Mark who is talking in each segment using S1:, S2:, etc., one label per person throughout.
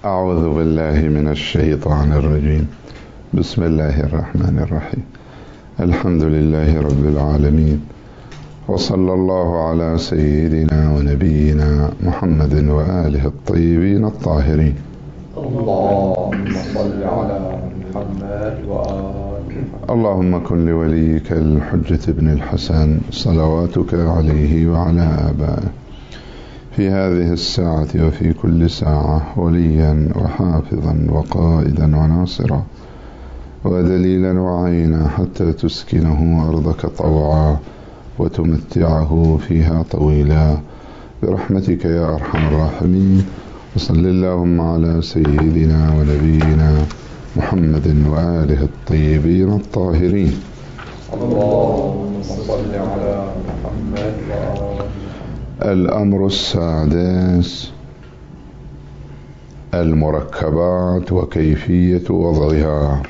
S1: أعوذ بالله من الشيطان الرجيم. بسم الله الرحمن الرحيم. الحمد لله رب العالمين، وصلى الله على سيدنا ونبينا محمد وآله الطيبين الطاهرين.
S2: اللهم صل على محمد وآل محمد.
S1: اللهم كن لوليك الحجة بن الحسن صلواتك عليه وعلى آبائه في هذه الساعة وفي كل ساعة وليا وحافظا وقائدا وناصرا ودليلا وعينا، حتى تسكنه أرضك طوعا وتمتعه فيها طويلا برحمتك يا أرحم الراحمين. وصل اللهم على سيدنا ونبينا محمد وآله الطيبين الطاهرين.
S2: اللهم صل على محمد وآل.
S1: الأمر السادس: المركبات وكيفية وضعها.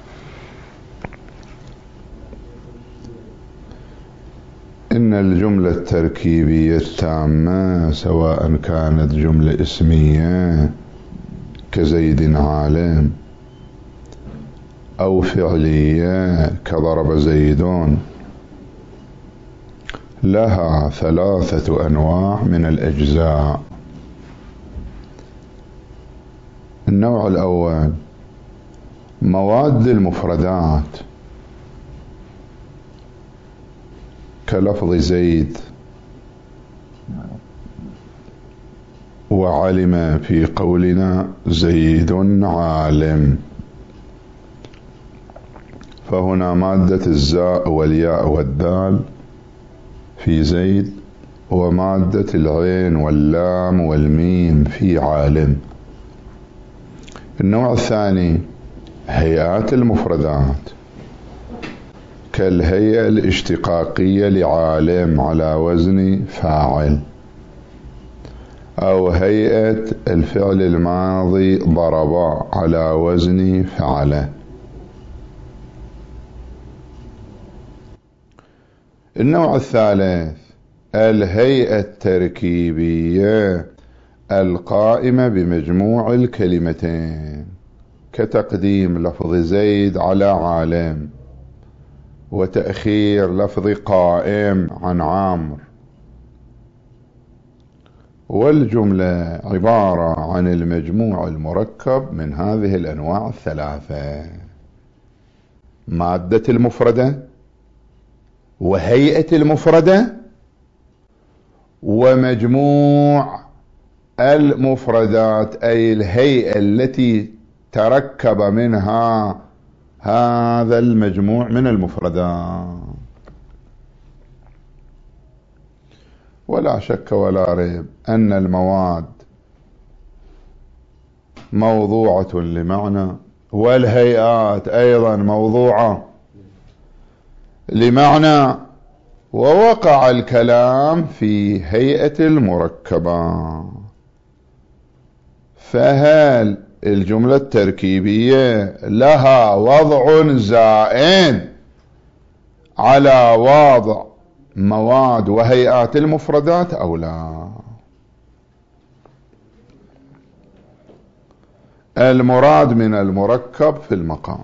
S1: إن الجملة التركيبية التامة، سواء كانت جملة اسمية كزيد عالم أو فعلية كضرب زيد، لها 3 أنواع من الأجزاء. النوع الأول مواد المفردات كلفظ زيد وعلم في قولنا زيد عالم، فهنا مادة الزاء والياء والدال في زيد، ومادة العين واللام والميم في عالم. النوع الثاني هيئات المفردات كالهيئة الاشتقاقية لعالم على وزن فاعل، أو هيئة الفعل الماضي ضرب على وزن فعل. النوع الثالث الهيئة التركيبية القائمة بمجموع الكلمتين، كتقديم لفظ زيد على عالم، وتأخير لفظ قائم عن عامر. والجملة عبارة عن المجموع المركب من هذه الأنواع الثلاثة: مادة المفردة، وهيئة المفردة، ومجموع المفردات، أي الهيئة التي تركب منها هذا المجموع من المفردات. ولا شك ولا ريب أن المواد موضوعة لمعنى، والهيئات أيضا موضوعة لمعنى، ووقع الكلام في هيئة المركبات. فهل الجملة التركيبية لها وضع زائد على وضع مواد وهيئات المفردات أو لا؟ المراد من المركب في المقام: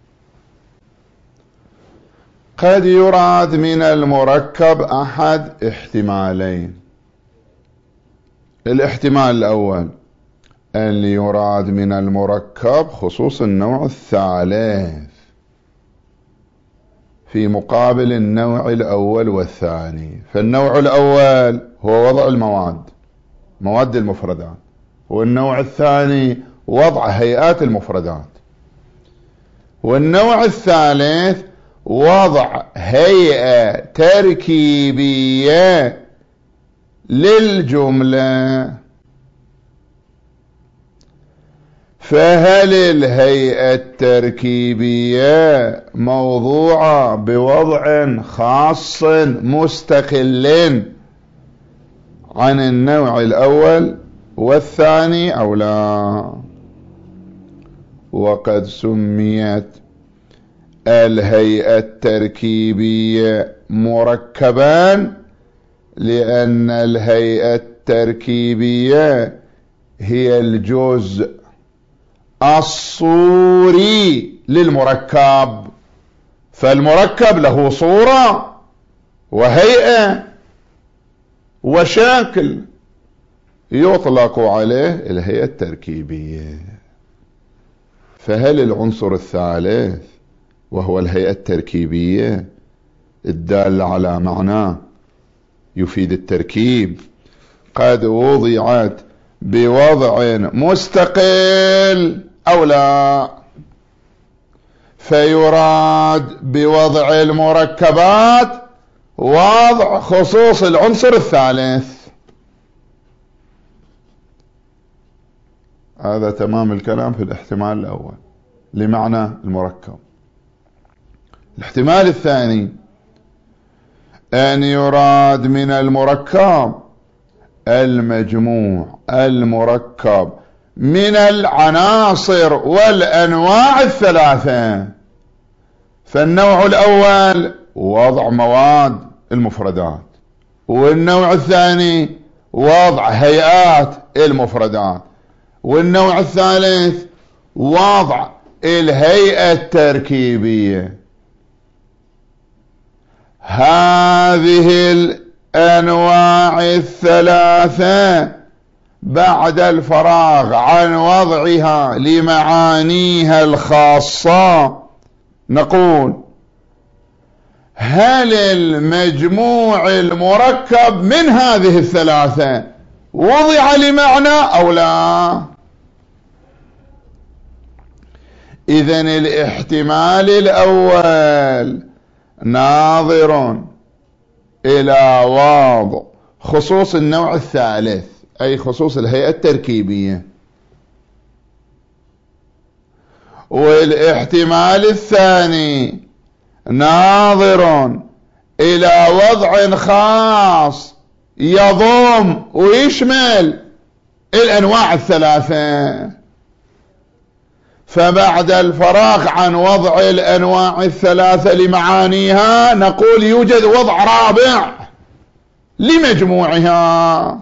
S1: قد يراد من المركب أحد احتمالين. الاحتمال الأول أن يراد من المركب خصوص النوع الثالث في مقابل النوع الأول والثاني. فالنوع الأول هو وضع المواد، مواد المفردات، والنوع الثاني وضع هيئات المفردات، والنوع الثالث وضع هيئة تركيبية للجملة. فهل الهيئة التركيبية موضوعة بوضع خاص مستقل عن النوع الأول والثاني أو لا؟ وقد سميت الهيئة التركيبية مركبان لأن الهيئة التركيبية هي الجزء الصوري للمركب، فالمركب له صورة وهيئة وشكل يطلق عليه الهيئة التركيبية. فهل العنصر الثالث وهو الهيئة التركيبية الدالة على معنى يفيد التركيب قد وضعت بوضع مستقل أو لا؟ فيراد بوضع المركبات وضع خصوص العنصر الثالث. هذا تمام الكلام في الاحتمال الأول لمعنى المركب. الاحتمال الثاني أن يراد من المركب المجموع المركب من العناصر والأنواع الثلاثة. فالنوع الأول وضع مواد المفردات، والنوع الثاني وضع هيئات المفردات، والنوع الثالث وضع الهيئة التركيبية. هذه الأنواع الثلاثة بعد الفراغ عن وضعها لمعانيها الخاصة نقول هل المجموع المركب من هذه الثلاثة وضع لمعنى أو لا؟ إذن الاحتمال الأول ناظر إلى وضع خصوص النوع الثالث أي خصوص الهيئة التركيبية، والاحتمال الثاني ناظر إلى وضع خاص يضم ويشمل الأنواع الثلاثة. فبعد الفراغ عن وضع الأنواع الثلاثة لمعانيها نقول يوجد وضع رابع لمجموعها.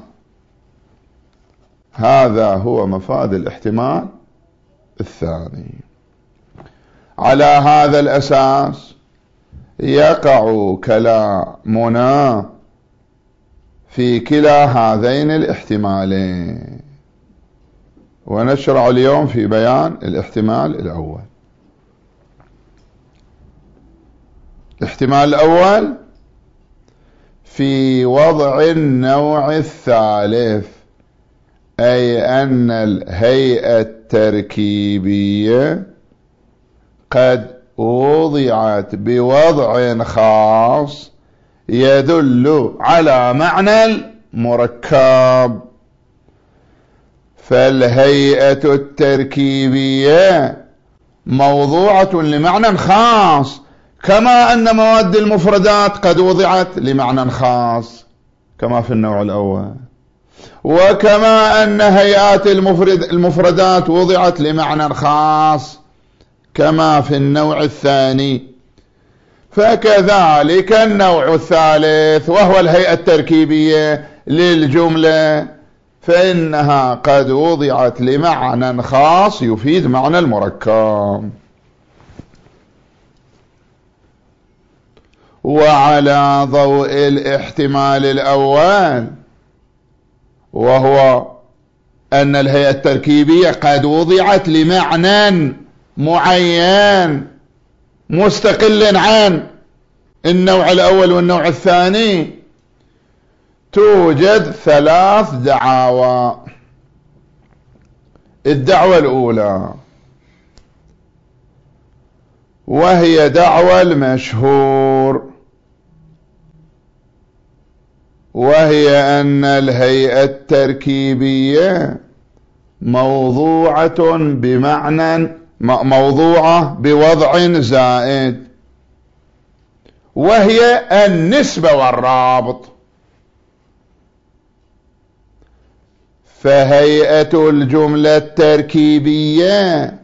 S1: هذا هو مفاد الاحتمال الثاني. على هذا الأساس يقع كلامنا في كلا هذين الاحتمالين، ونشرع اليوم في بيان الاحتمال الأول. الاحتمال الأول في وضع النوع الثالث، أي أن الهيئة التركيبية قد وضعت بوضع خاص يدل على معنى المركب. فالهيئة التركيبية موضوعة لمعنى خاص، كما أن مواد المفردات قد وضعت لمعنى خاص كما في النوع الأول، وكما أن هيئات المفردات وضعت لمعنى خاص كما في النوع الثاني. فكذلك النوع الثالث وهو الهيئة التركيبية للجملة فإنها قد وضعت لمعنى خاص يفيد معنى المركب. وعلى ضوء الاحتمال الأول وهو أن الهيئة التركيبية قد وضعت لمعنى معين مستقل عن النوع الأول والنوع الثاني، توجد ثلاث دعاوى. الدعوة الأولى وهي دعوى المشهور، وهي أن الهيئة التركيبية موضوعة بوضع زائد، وهي النسبة والرابط. فهيئة الجملة التركيبية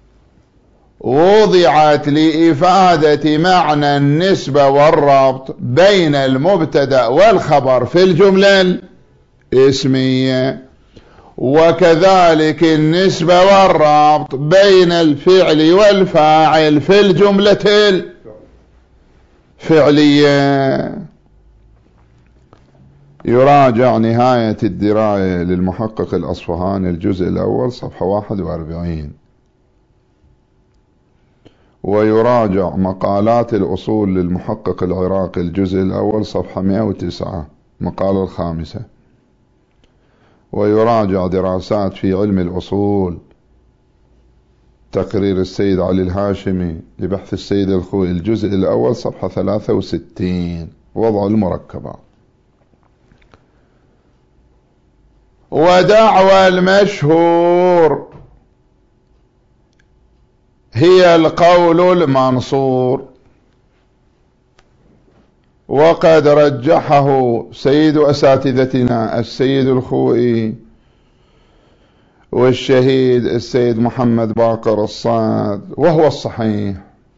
S1: وضعت لإفادة معنى النسبة والربط بين المبتدأ والخبر في الجملة الاسمية، وكذلك النسبة والربط بين الفعل والفاعل في الجملة الفعلية. يراجع نهاية الدراية للمحقق الأصفهاني الجزء الأول صفحة 41، ويراجع مقالات الأصول للمحقق العراقي الجزء الأول صفحة 109 مقالة 5، ويراجع دراسات في علم الأصول تقرير السيد علي الهاشمي لبحث السيد الخوئي الجزء الأول صفحة 63 وضع المركبات. ودعوى المشهور هي القول المنصور، وقد رجحه سيد أساتذتنا السيد الخوئي والشهيد السيد محمد باقر الصاد، وهو الصحيح.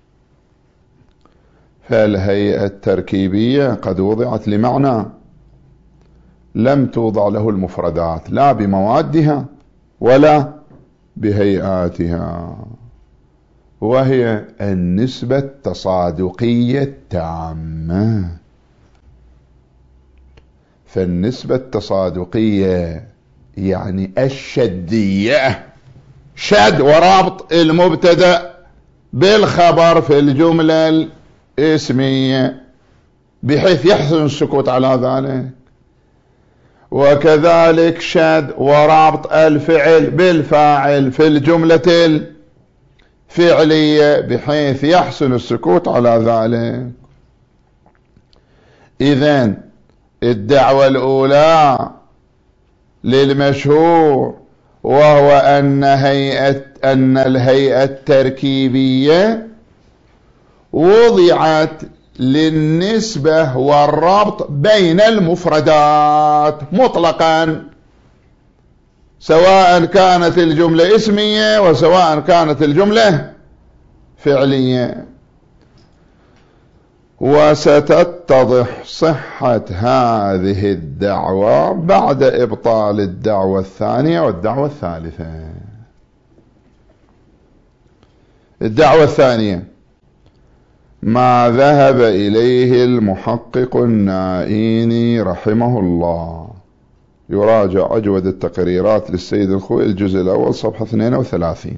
S1: فالهيئة التركيبية قد وضعت لمعنى لم توضع له المفردات لا بموادها ولا بهيئاتها، وهي النسبة التصادقية التامة. فالنسبة التصادقية يعني الشدية، شد وربط المبتدأ بالخبر في الجملة الاسمية بحيث يحسن السكوت على ذلك، وكذلك شد وربط الفعل بالفاعل في الجملة الفعلية بحيث يحسن السكوت على ذلك. إذن الدعوة الأولى للمشهور وهو أن الهيئة التركيبية وضعت للنسبة والربط بين المفردات مطلقا، سواء كانت الجملة اسمية وسواء كانت الجملة فعلية. وستتضح صحة هذه الدعوة بعد إبطال الدعوة الثانية والدعوة الثالثة. الدعوة الثانية ما ذهب إليه المحقق النائيني رحمه الله، يراجع أجود التقريرات للسيد الخوئي الجزء الأول صفحة 32.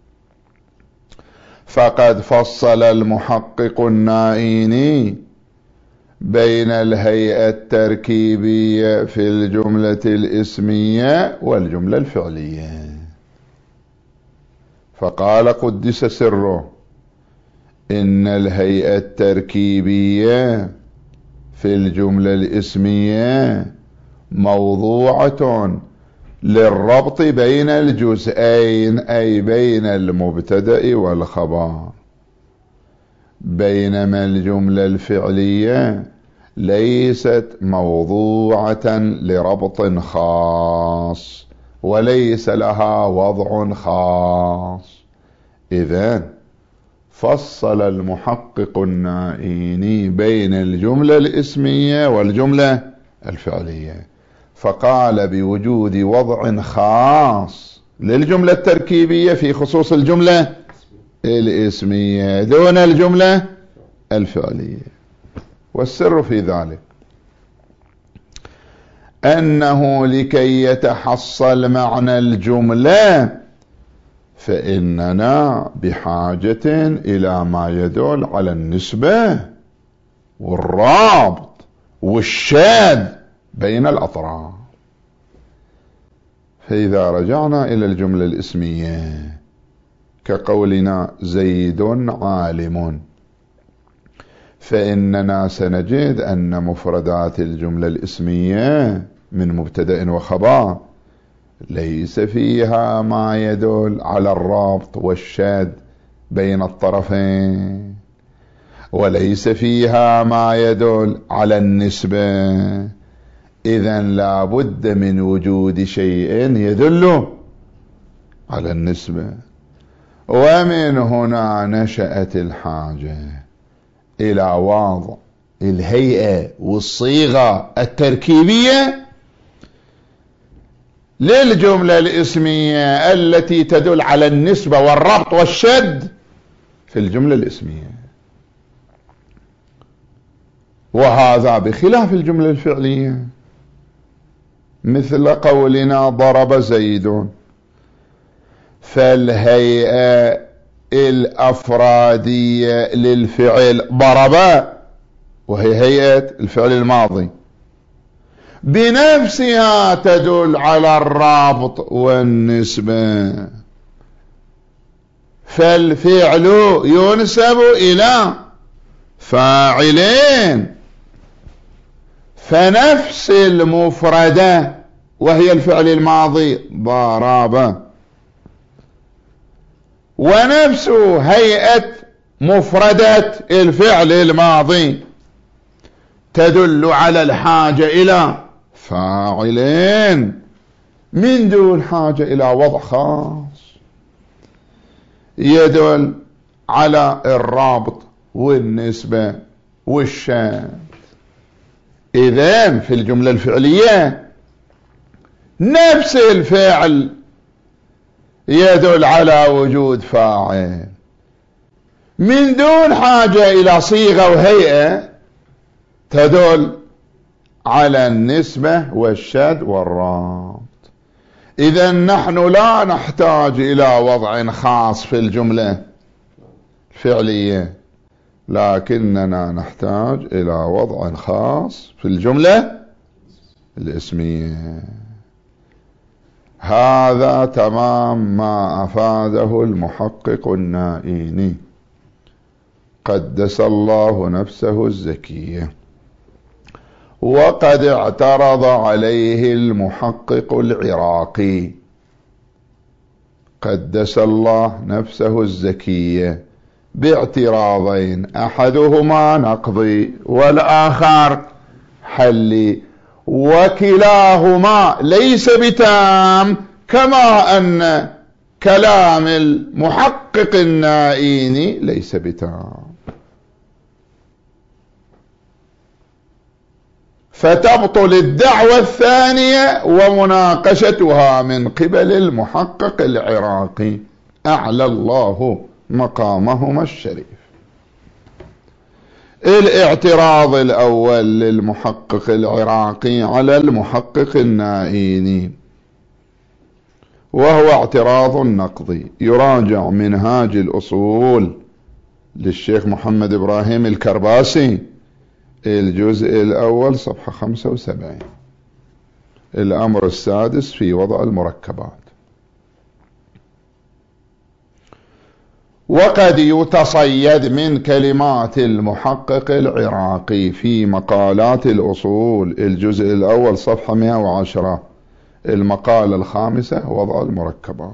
S1: فقد فصل المحقق النائيني بين الهيئة التركيبية في الجملة الاسمية والجملة الفعلية، فقال قدس سره إن الهيئة التركيبية في الجملة الاسمية موضوعة للربط بين الجزئين، أي بين المبتدأ والخبر، بينما الجملة الفعلية ليست موضوعة لربط خاص وليس لها وضع خاص. إذن فصل المحقق النائيني بين الجملة الاسمية والجملة الفعلية، فقال بوجود وضع خاص للجملة التركيبية في خصوص الجملة الاسمية دون الجملة الفعلية. والسر في ذلك أنه لكي يتحصل معنى الجملة فإننا بحاجة إلى ما يدل على النسبة والرابط والشاذ بين الأطراف. فإذا رجعنا إلى الجملة الاسمية كقولنا زيد عالم، فإننا سنجد أن مفردات الجملة الاسمية من مبتدأ وخبر ليس فيها ما يدل على الربط والشد بين الطرفين، وليس فيها ما يدل على النسبة. إذن لا بد من وجود شيء يدل على النسبة. ومن هنا نشأت الحاجة إلى وضع الهيئة والصيغة التركيبية للجملة الاسمية التي تدل على النسبة والربط والشد في الجملة الاسمية، وهذا بخلاف الجملة الفعلية، مثل قولنا ضرب زيد، فالهيئة الأفرادية للفعل ضرب وهي هيئة الفعل الماضي بنفسها تدل على الرابط والنسبة، فالفعل ينسب إلى فاعلين، فنفس المفردة وهي الفعل الماضي ضرب، ونفس هيئة مفردة الفعل الماضي تدل على الحاجة إلى فاعلين من دون حاجة إلى وضع خاص يدل على الرابط والنسبة والشاذ. إذن في الجملة الفعلية نفس الفعل يدل على وجود فاعل من دون حاجة إلى صيغة وهيئة تدل على النسبة والشد والرابط. إذن نحن لا نحتاج إلى وضع خاص في الجملة الفعلية، لكننا نحتاج إلى وضع خاص في الجملة الاسمية. هذا تمام ما أفاده المحقق النائيني قدس الله نفسه الزكية، وقد اعترض عليه المحقق العراقي قدس الله نفسه الزكية باعتراضين، أحدهما نقضي والآخر حلي، وكلاهما ليس بتام، كما أن كلام المحقق النائيني ليس بتام. فتبطل الدعوة الثانية ومناقشتها من قبل المحقق العراقي أعلى الله مقامهما الشريف. الاعتراض الأول للمحقق العراقي على المحقق النائيني وهو اعتراض نقضي، يراجع منهاج الأصول للشيخ محمد إبراهيم الكرباسي الجزء الأول صفحة 75، الأمر السادس في وضع المركبات. وقد يتصيد من كلمات المحقق العراقي في مقالات الأصول الجزء الأول صفحة 110 المقالة الخامسة وضع المركبات.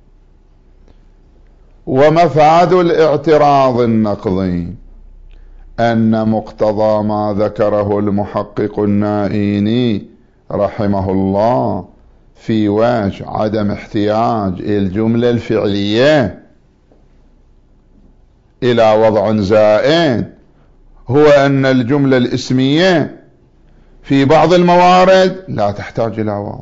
S1: ومفاد الاعتراض النقضي أن مقتضى ما ذكره المحقق النائيني رحمه الله في وجه عدم احتياج الجملة الفعلية إلى وضع زائد هو أن الجملة الاسمية في بعض الموارد لا تحتاج إلى وضع.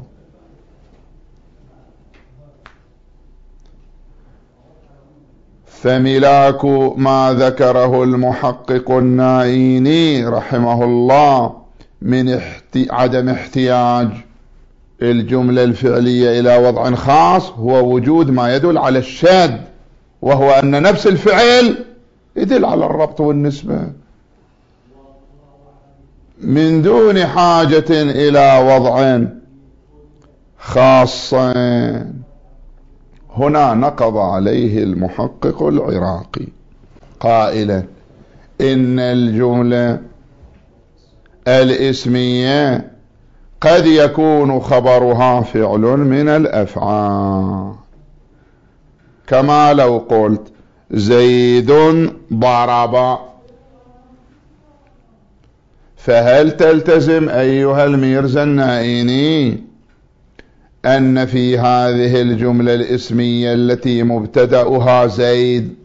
S1: فملاك ما ذكره المحقق النائيني رحمه الله من عدم احتياج الجملة الفعلية إلى وضع خاص هو وجود ما يدل على الشاذ، وهو أن نفس الفعل يدل على الربط والنسبة من دون حاجة إلى وضع خاص. هنا نقض عليه المحقق العراقي قائلا إن الجملة الاسمية قد يكون خبرها فعل من الأفعال، كما لو قلت زيد ضرب، فهل تلتزم أيها الميرزا النائيني أن في هذه الجملة الاسمية التي مبتدأها زيد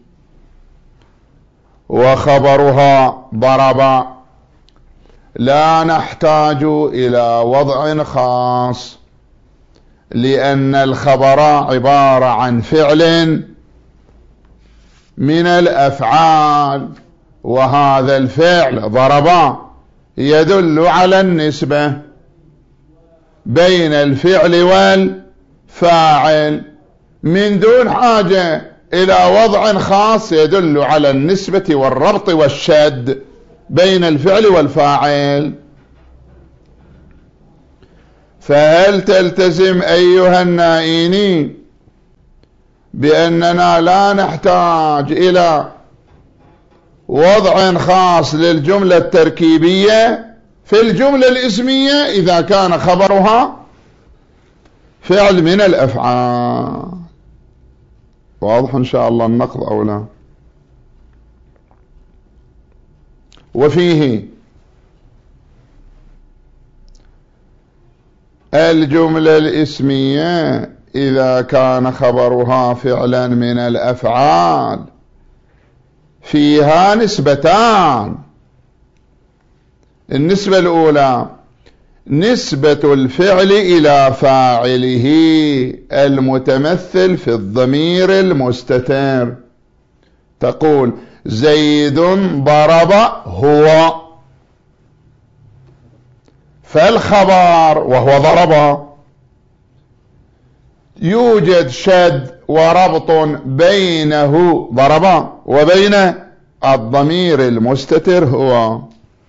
S1: وخبرها ضرب لا نحتاج إلى وضع خاص لأن الخبر عبارة عن فعل من الأفعال، وهذا الفعل ضرب يدل على النسبة بين الفعل والفاعل من دون حاجة إلى وضع خاص يدل على النسبة والربط والشد بين الفعل والفاعل. فهل تلتزم أيها النائين بأننا لا نحتاج إلى وضع خاص للجملة التركيبية في الجملة الاسمية إذا كان خبرها فعل من الأفعال؟ واضح إن شاء الله النقض أو لا؟ وفيه الجملة الاسمية إذا كان خبرها فعلا من الأفعال فيها نسبتان. النسبة الأولى نسبة الفعل إلى فاعله المتمثل في الضمير المستتر. تقول زيد ضرب هو، فالخبر وهو ضرب يوجد شد وربط بينه ضرب وبين الضمير المستتر هو،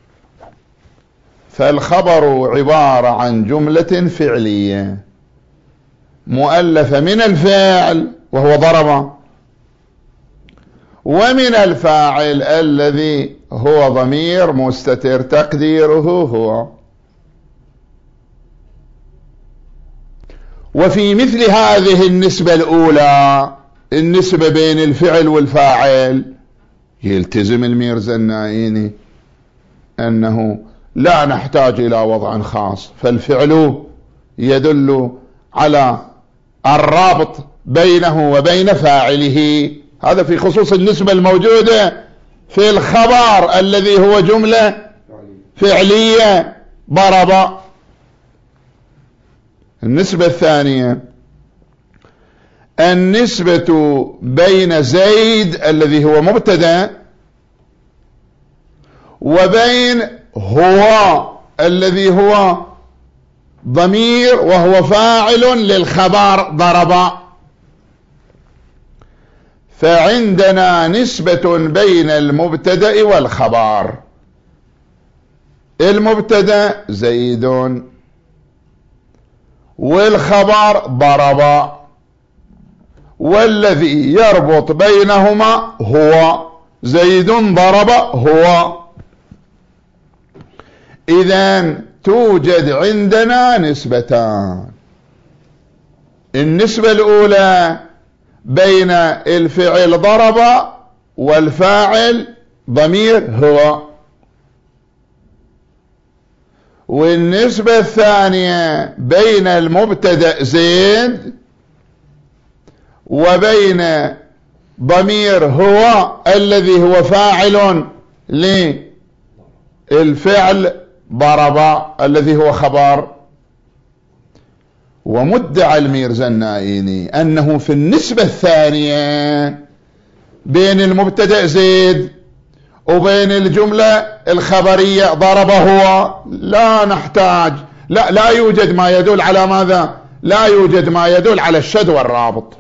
S1: فالخبر عبارة عن جملة فعلية مؤلفة من الفعل وهو ضرب ومن الفاعل الذي هو ضمير مستتر تقديره هو. وفي مثل هذه النسبة الأولى النسبة بين الفعل والفاعل يلتزم الميرزا النائيني أنه لا نحتاج إلى وضع خاص، فالفعل يدل على الرابط بينه وبين فاعله. هذا في خصوص النسبة الموجودة في الخبر الذي هو جملة فعلية ضرب. النسبة الثانية النسبة بين زيد الذي هو مبتدأ وبين هو الذي هو ضمير وهو فاعل للخبر ضرب. فعندنا نسبة بين المبتدأ والخبر. المبتدأ زيد والخبر ضرب، والذي يربط بينهما هو زيد ضرب هو. إذن توجد عندنا نسبتان. النسبة الأولى بين الفعل ضرب والفاعل ضمير هو، والنسبة الثانية بين المبتدأ زيد وبين ضمير هو الذي هو فاعل للفعل ضرب الذي هو خبر. ومدعى الميرزا النائيني أنه في النسبة الثانية بين المبتدأ زيد وبين الجملة الخبرية ضرب هو لا نحتاج، لا يوجد ما يدل على ماذا؟ لا يوجد ما يدل على الشد والرابط،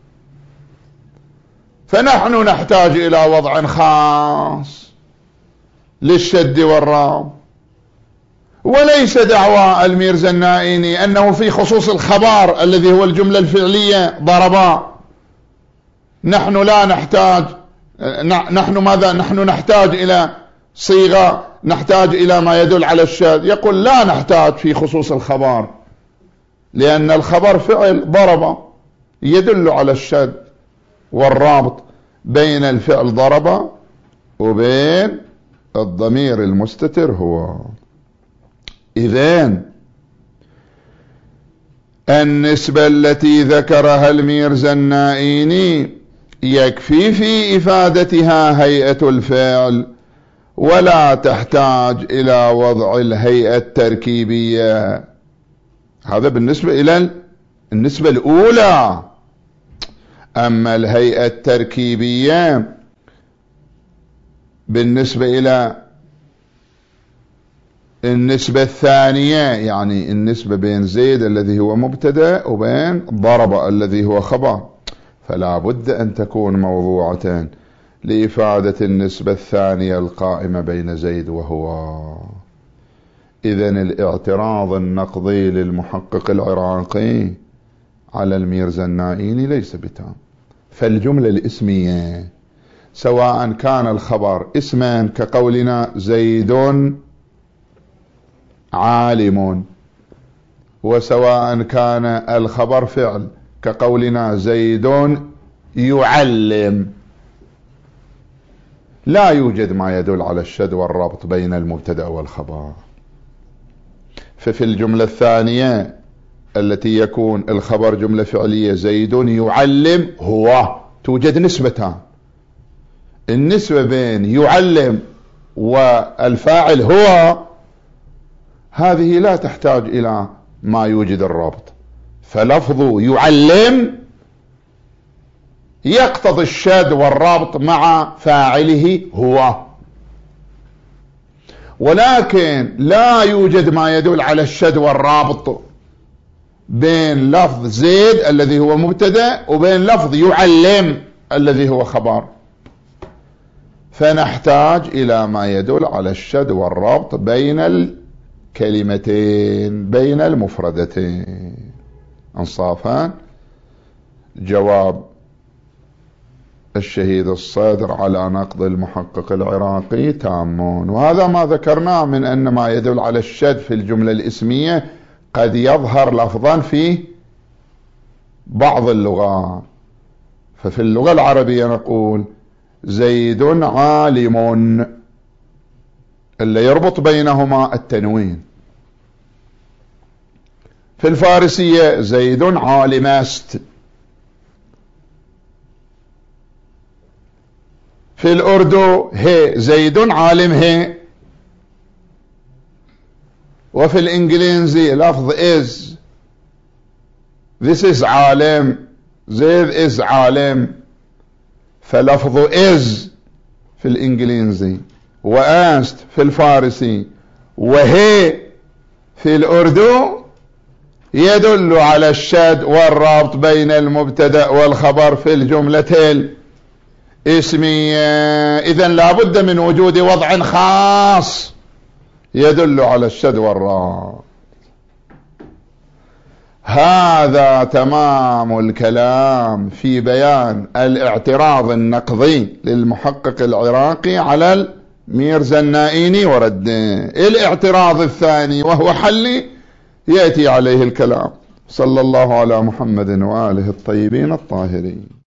S1: فنحن نحتاج إلى وضع خاص للشد والرابط. وليس دعوى الميرزا النائيني أنه في خصوص الخبر الذي هو الجملة الفعلية ضربا نحن لا نحتاج، نحن ماذا؟ نحن نحتاج إلى صيغة، نحتاج إلى ما يدل على الشاذ. يقول لا نحتاج في خصوص الخبر، لأن الخبر فعل ضرب يدل على الشد والرابط بين الفعل ضرب وبين الضمير المستتر هو. إذن النسبة التي ذكرها الميرزا النائيني يكفي في إفادتها هيئة الفعل ولا تحتاج إلى وضع الهيئة التركيبية. هذا بالنسبة إلى النسبة الأولى. أما الهيئة التركيبية بالنسبة إلى النسبة الثانية، يعني النسبة بين زيد الذي هو مبتدأ وبين ضرب الذي هو خبر، فلا بد أن تكون موضوعة لإفادة النسبة الثانية القائمة بين زيد وهو. إذن الاعتراض النقضي للمحقق العراقي على الميرزنائيني ليس بتام. فالجملة الاسمية سواء كان الخبر اسما كقولنا زيد عالم، وسواء كان الخبر فعل كقولنا زيد يعلم، لا يوجد ما يدل على الشد والربط بين المبتدأ والخبر. ففي الجملة الثانية التي يكون الخبر جملة فعلية زيد يعلم هو، توجد نسبتان، النسبة بين يعلم والفاعل هو هذه لا تحتاج إلى ما يوجد الربط، فلفظ يعلم يقتضي الشد والربط مع فاعله هو، ولكن لا يوجد ما يدل على الشد والرابط بين لفظ زيد الذي هو مبتدأ وبين لفظ يعلم الذي هو خبر، فنحتاج إلى ما يدل على الشد والربط بين الكلمتين، بين المفردتين. انصافا جواب الشهيد الصدر على نقد المحقق العراقي تامون. وهذا ما ذكرناه من أن ما يدل على الشد في الجملة الاسمية قد يظهر لفظا في بعض اللغات. ففي اللغة العربية نقول زيد عالم، اللي يربط بينهما التنوين. في الفارسية زيد عالمست. في الأردو هي زيد عالم هي. وفي الإنجليزي لفظ is، this is عالم، زيد is عالم، فلفظ is في الإنجليزي وأنست في الفارسي وهي في الأردو يدل على الشد والربط بين المبتدأ والخبر في الجملة الاسمية. إذن لا بد من وجود وضع خاص يدل على الشد والربط. هذا تمام الكلام في بيان الاعتراض النقضي للمحقق العراقي على الميرزنائيني ورده. الاعتراض الثاني وهو حل يأتي عليه الكلام. صلى الله على محمد وآله الطيبين الطاهرين.